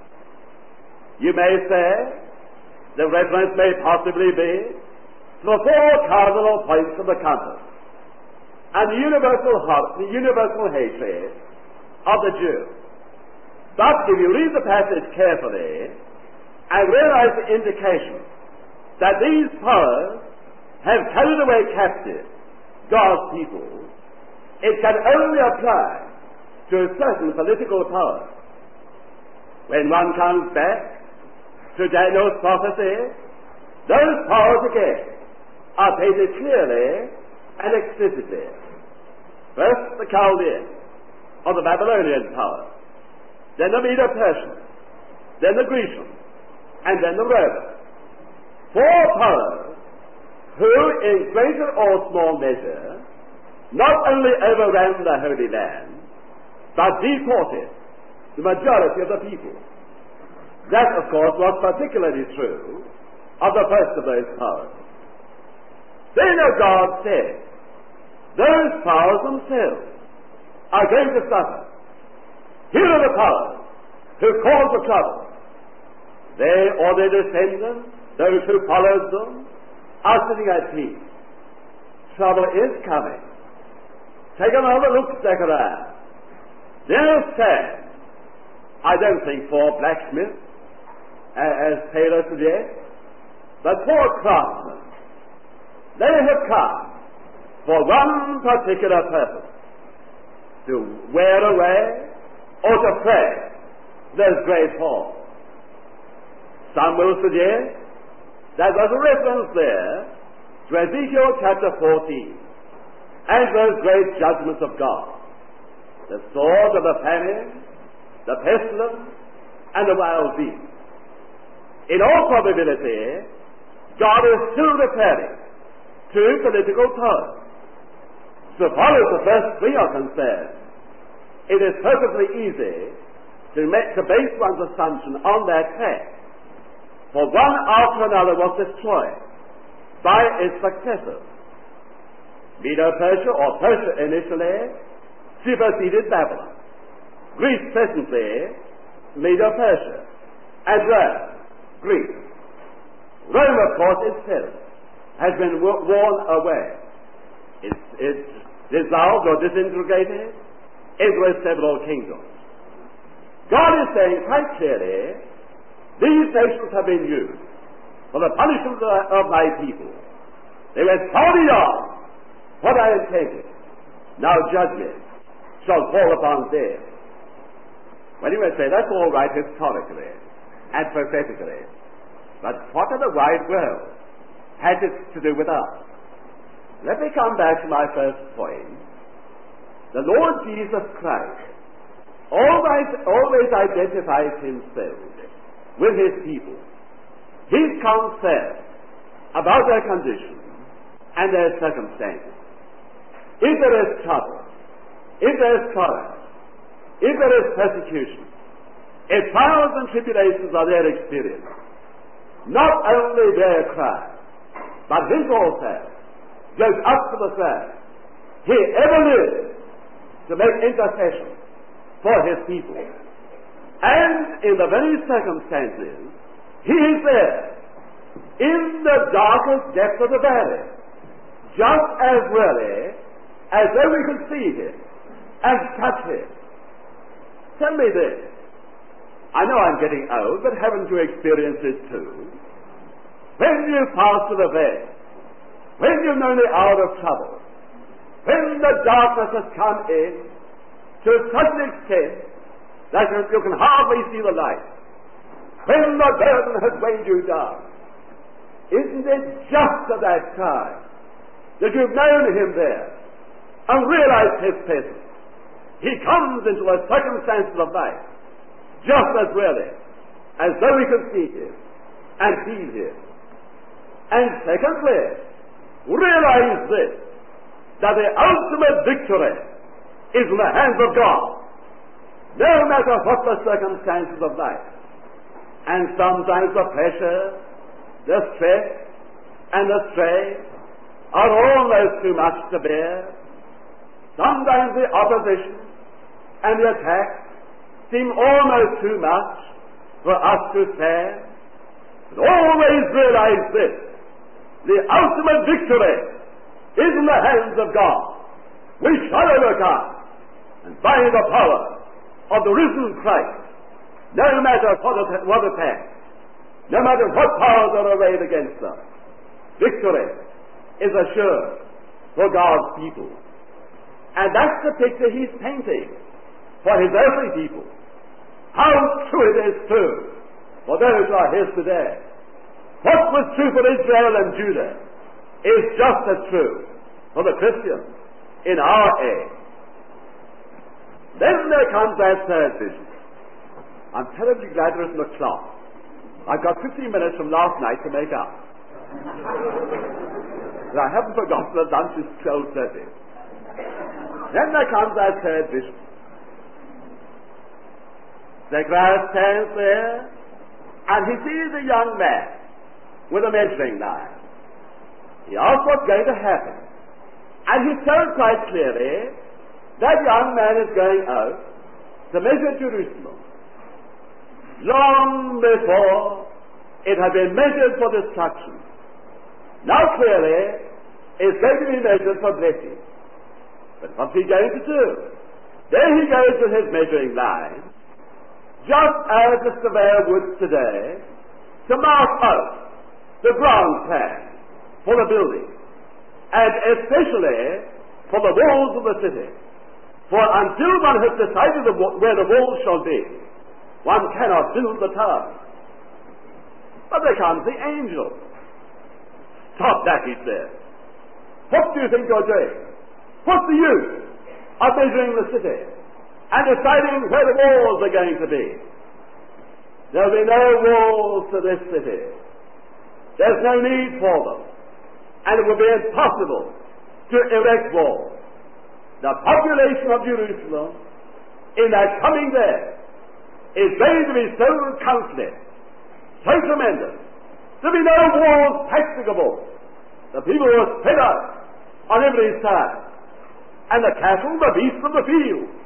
You may say the reference may possibly be to the four cardinal points of the compass and the universal hatred of the Jew. But if you read the passage carefully and realize the indication that these powers have carried away captive God's people, it can only apply to a certain political power. When one comes back to Daniel's prophecy, those powers again are painted clearly and explicitly. First, the Chaldean, or the Babylonian power, then the Medo-Persian, then the Grecian, and then the Roman. Four powers who, in greater or small measure, not only overran the Holy Land, but deported the majority of the people. That, of course, was particularly true of the first of those powers. Then God said, those powers themselves are going to suffer. Here are the powers who caused the trouble. They or their descendants, those who followed them, are sitting at peace. Trouble is coming. Take another look at Zechariah. There stand, I don't think four blacksmiths, as Taylor suggests, but four craftsmen. They have come for one particular purpose, to wear away or to pray those great halls. Some will suggest that there's a reference there to Ezekiel chapter 14 and those great judgments of God, the sword of the famine, the pestilence, and the wild beast. In all probability, God is still referring to political power. So far as the first three are concerned, it is perfectly easy to base one's assumption on that fact. For one after another was destroyed by its successors. Medo-Persia, or Persia initially, superseded Babylon. Greece presently, Medo-Persia, and Rome, Greece. Rome, of course, itself has been worn away. It's dissolved or disintegrated into several kingdoms. God is saying quite clearly, these nations have been used for the punishment of my people. They were following on what I intended. Now judgment shall fall upon them. Well, you may say that's all right historically and prophetically, but what in the wide world has it to do with us? Let me come back to my first point. The Lord Jesus Christ always identifies himself with his people. He's concerned about their condition and their circumstances. If there is trouble, if there is sorrow, if there is persecution, if trials and tribulations are their experience, not only their cry, but his also goes up to the throne. He ever lives to make intercession for his people. And in the very circumstances, he is there in the darkest depth of the valley, just as really as though we could see him and touch him. Tell me this. I know I'm getting old, but haven't you experienced it too? When you pass to the veil, when you've known the hour of trouble, when the darkness has come in to such an extent that you can hardly see the light, when the burden has weighed you down, isn't it just at that time that you've known him there and realized his presence? He comes into the circumstances of life just as really as though we could see him and feel him. And secondly, realize this, that the ultimate victory is in the hands of God, no matter what the circumstances of life. And sometimes the pressure, the stress, and the strain are almost too much to bear. Sometimes the opposition and the attack seem almost too much for us to stand. But always realize this, the ultimate victory is in the hands of God. We shall overcome, and by the power of the risen Christ, no matter what attack, no matter what powers are arrayed against us, victory is assured for God's people. And that's the picture he's painting for his earthly people. How true it is too for those who are his today. What was true for Israel and Judah is just as true for the Christians in our age. Then there comes that third vision. I'm terribly glad there isn't a clock. I've got 15 minutes from last night to make up. But I haven't forgotten that lunch is 12:30. Then there comes that third vision. Zechariah stands there, and he sees a young man with a measuring line. He asks what's going to happen. And he's told quite clearly that young man is going out to measure Jerusalem long before it had been measured for destruction. Now clearly it's going to be measured for blessing. But what's he going to do? There he goes with his measuring line, just as the surveyor would today, to mark out the ground plan for the building, and especially for the walls of the city. For until one has decided where the walls shall be, one cannot build the tower. But there comes the angel. Stop that, he says. What do you think you're doing? What's the use of measuring the city and deciding where the walls are going to be? There'll be no walls to this city. There's no need for them. And it will be impossible to erect walls. The population of Jerusalem in that coming day is going to be so countless, so tremendous, there'll be no walls practicable. The people will spread out on every side, and the cattle, the beasts of the field,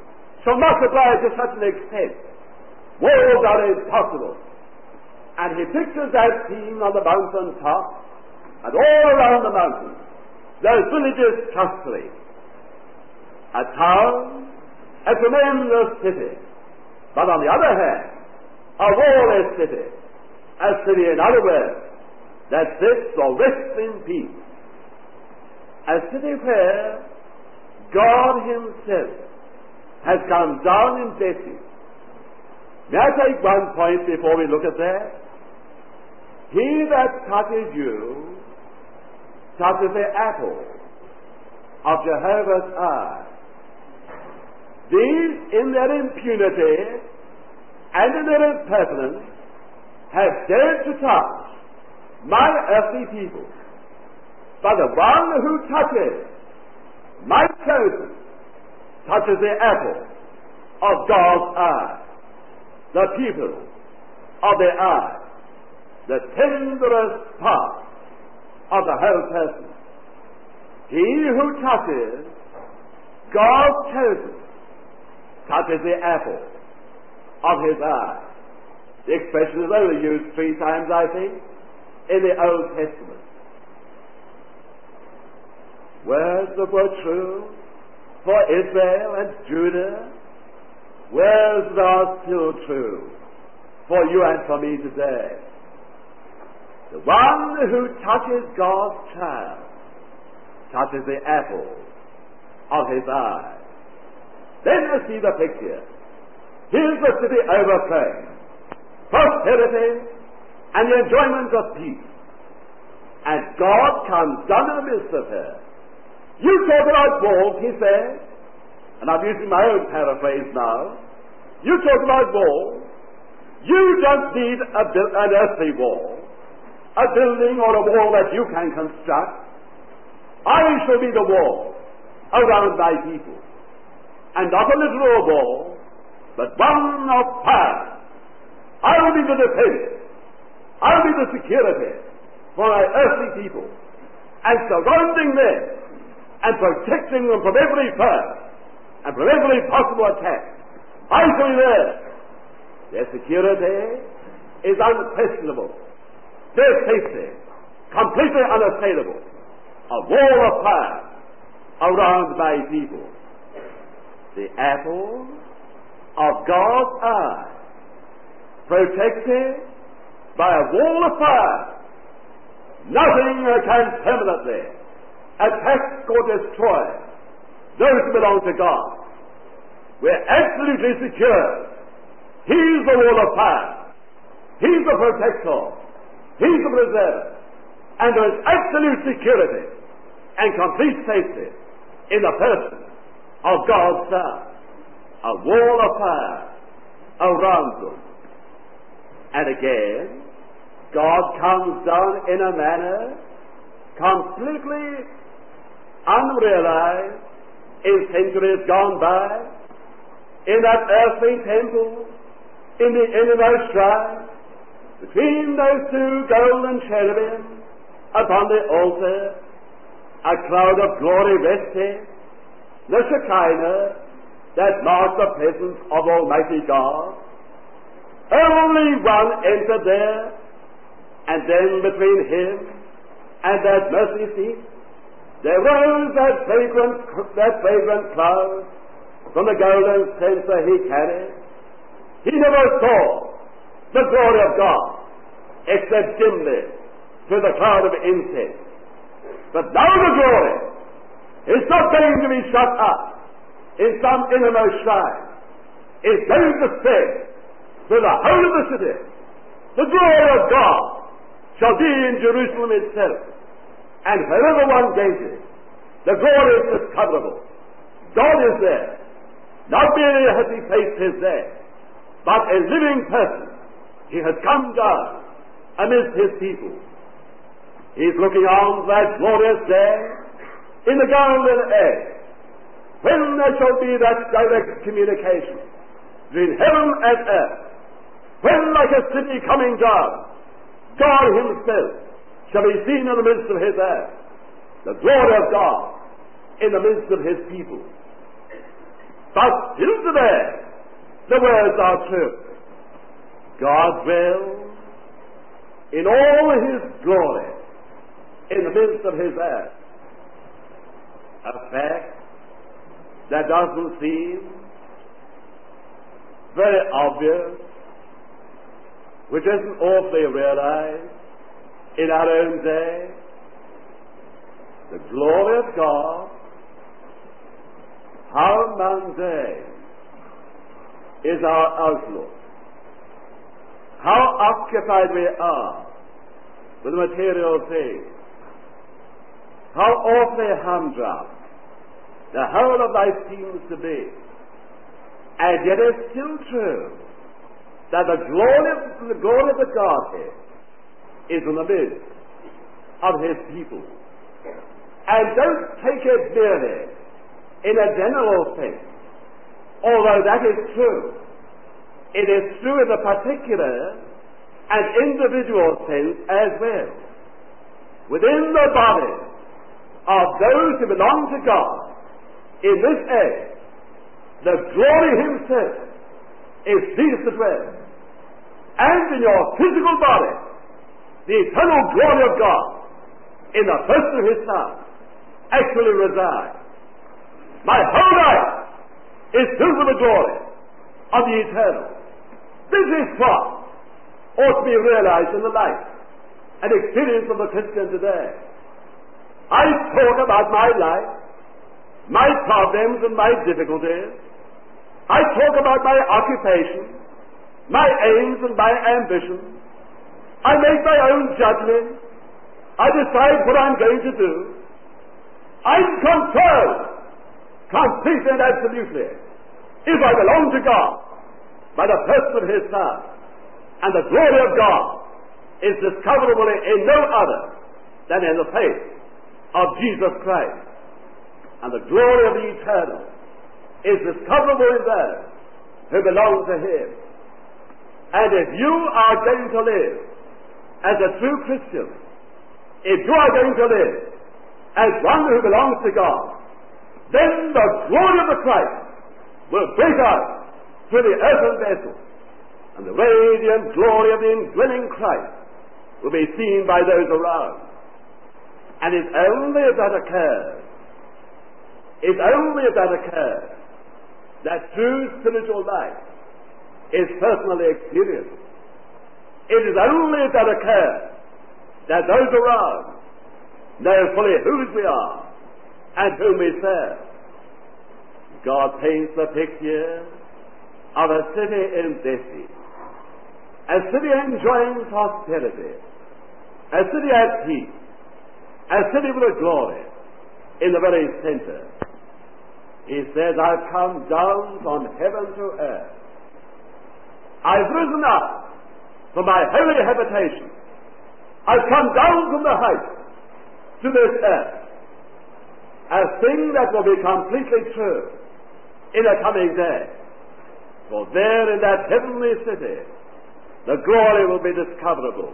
shall multiply to such an extent, walls are impossible. And he pictures that scene on the mountain top, and all around the mountain, those villages clustering. A town, a tremendous city, but on the other hand, a wall-less city, a city, in other words, that sits or rests in peace. A city where God himself has come down in blessing. May I take one point before we look at that? He that touches you touches the apple of Jehovah's eye. These, in their impunity and in their impertinence, have dared to touch my earthly people. But the one who touches my chosen touches the apple of God's eye, the pupil of the eye, the tenderest part of the whole person. He who touches God's chosen touches the apple of his eye. The expression is only used 3 times, I think, in the Old Testament. Words that were true for Israel and Judah, words that are still true for you and for me today. The one who touches God's child touches the apple of his eye. Then you see the picture. Here's the city overflowing, prosperity and the enjoyment of peace. And God comes down in the midst of her. You talk about walls, he says, and I'm using my own paraphrase now. You talk about walls. You don't need an earthly wall, a building or a wall that you can construct. I shall be the wall around my people. And not a literal wall, but one of fire. I will be the defense. I will be the security for my earthly people, and surrounding them and protecting them from every foe and from every possible attack. I shall be there. Their security is unquestionable. Their safety completely unassailable. A wall of fire around my people. The apple of God's eye, protected by a wall of fire. Nothing can permanently attack or destroy those who belong to God. We're absolutely secure. He's the wall of fire. He's the protector. He's the preserver. And there is absolute security and complete safety in the person of God's Son. A wall of fire around them. And again, God comes down in a manner completely unrealized in centuries gone by, in that earthly temple, in the innermost shrine, between those 2 golden cherubim upon the altar, a cloud of glory rested, the Shekinah that marked the presence of Almighty God. Only one entered there, and then between him and that mercy seat, there rose that fragrant cloud from the golden censer he carried. He never saw the glory of God except dimly through the cloud of incense. But now the glory is not going to be shut up in some innermost shrine. It's going to spread through the whole of the city. The glory of God shall be in Jerusalem itself, and wherever one gazes, the glory is discoverable. God is there. Not merely has he placed his there, but a living person. He has come down amidst his people. He's looking on that glorious day in the golden age, when there shall be that direct communication between heaven and earth, when, like a city coming down, God himself shall be seen in the midst of his earth, the glory of God in the midst of his people. But still today, the words are true. God dwells in all His glory in the midst of His earth. A fact that doesn't seem very obvious, which isn't awfully realized in our own day. The glory of God, how mundane is our outlook, how occupied we are with material things, how awfully humdrum the whole of life seems to be. And yet it's still true that the glory of the Godhead is in the midst of His people. And don't take it merely in a general sense, although that is true. It is true in a particular and individual sense as well. Within the body of those who belong to God in this age, the glory Himself is pleased to dwell. And in your physical body, the eternal glory of God in the person of His Son actually resides. My whole life is filled with the glory of the eternal. This is what ought to be realized in the life and experience of the Christian today. I talk about my life, my problems and my difficulties. I talk about my occupation, my aims and my ambitions. I make my own judgment. I decide what I'm going to do. I'm controlled completely and absolutely, if I belong to God, by the person of His Son. And the glory of God is discoverable in no other than in the face of Jesus Christ. And the glory of the eternal is discoverable in those who belong to Him. And if you are going to live as a true Christian, if you are going to live as one who belongs to God, then the glory of the Christ will break out through the earthen vessel, and the radiant glory of the indwelling Christ will be seen by those around. And it's only if that occurs, that true spiritual life is personally experienced. It is only if that occurs that those around know fully whose we are and whom we serve. God paints the picture of a city in blessing, a city enjoying prosperity, a city at peace, a city with a glory in the very center. He says, I've come down from heaven to earth. I've risen up from my holy habitation. I've come down from the heights to this earth. A thing that will be completely true in a coming day. For there in that heavenly city, the glory will be discoverable.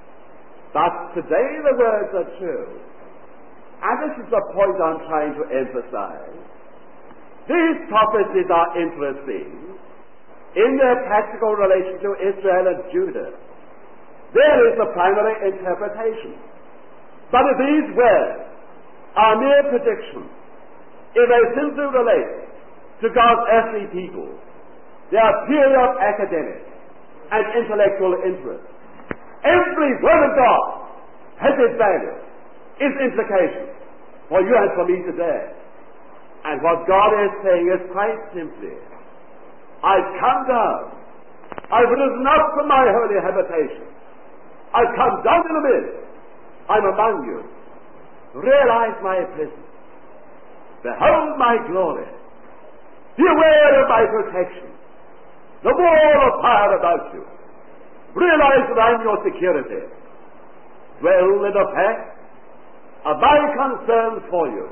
But today the words are true. And this is the point I'm trying to emphasize. These prophecies are interesting in their practical relation to Israel and Judah. There is the primary interpretation. But if these words are mere predictions, if they simply relate to God's earthly people, they are purely of academic and intellectual interest. Every word of God has its value, its implications for you and for me today. And what God is saying is quite simply, I've come down, I've risen up from my holy habitation, I've come down in the midst, I'm among you. Realize my presence. Behold my glory. Be aware of my protection. The wall of fire about you. Realize that I'm your security. Dwell in the fact of my concerns for you.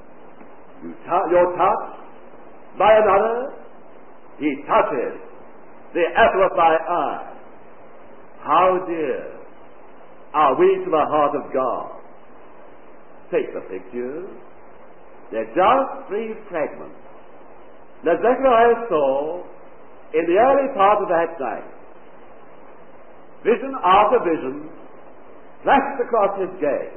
You're touched by another. He touches the apple of thy eye. How dear are we to the heart of God? Take the pictures. They're just 3 fragments that Zechariah saw in the early part of that night. Vision after vision flashed across his gaze.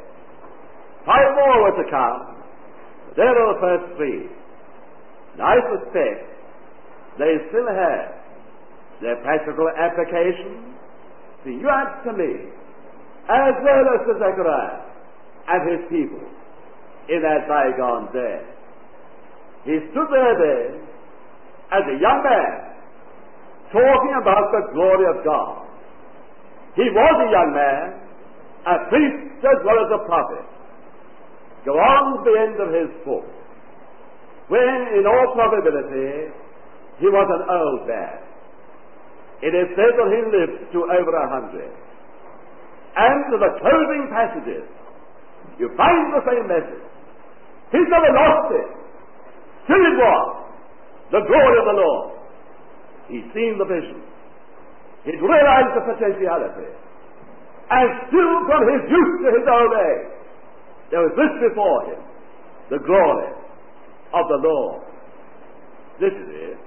5 more were to come. There were the first 3. And I suspect they still have their practical application to you and to me, as well as to Zechariah and his people in that bygone day. He stood there then as a young man talking about the glory of God. He was a young man, a priest as well as a prophet. Go on to the end of his book, when in all probability he was an old man. It is said that he lived to over 100. And to the closing passages, you find the same message. He's never lost it. Still it was the glory of the Lord. He'd seen the vision. He'd realized the potentiality. And still from his youth to his old age, there was this before him, the glory of the Lord. This is it.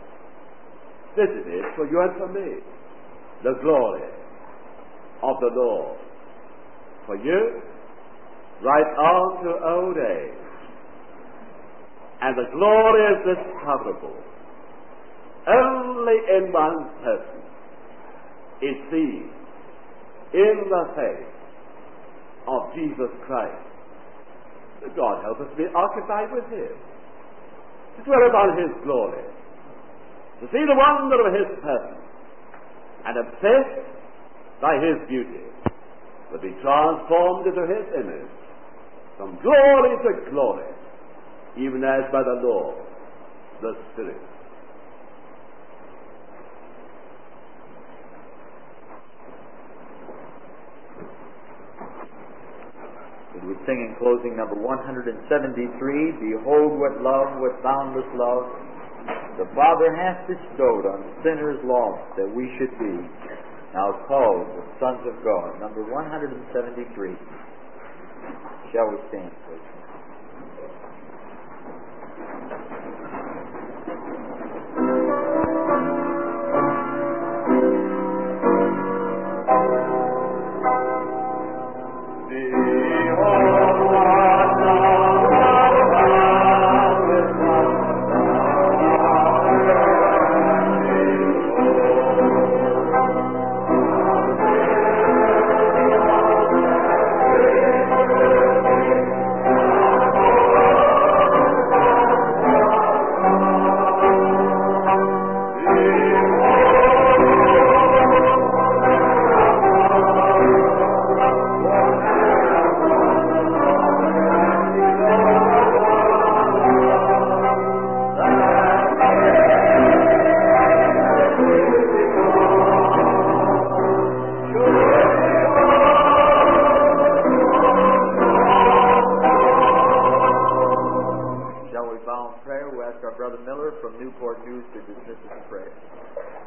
This is it for you and for me. The glory of the Lord. For you, right on to old age. And the glory is discoverable only in one person. It's seen in the face of Jesus Christ. God help us be occupied with Him, to dwell upon His glory, to see the wonder of His person, and obsessed by His beauty, to be transformed into His image, from glory to glory, even as by the Lord, the Spirit. We sing in closing number 173, Behold what love, what boundless love the Father hath bestowed on sinners lost, that we should be now called the sons of God. Number 173. Shall we stand, please? Brother Miller from Newport News to dismiss us in prayer.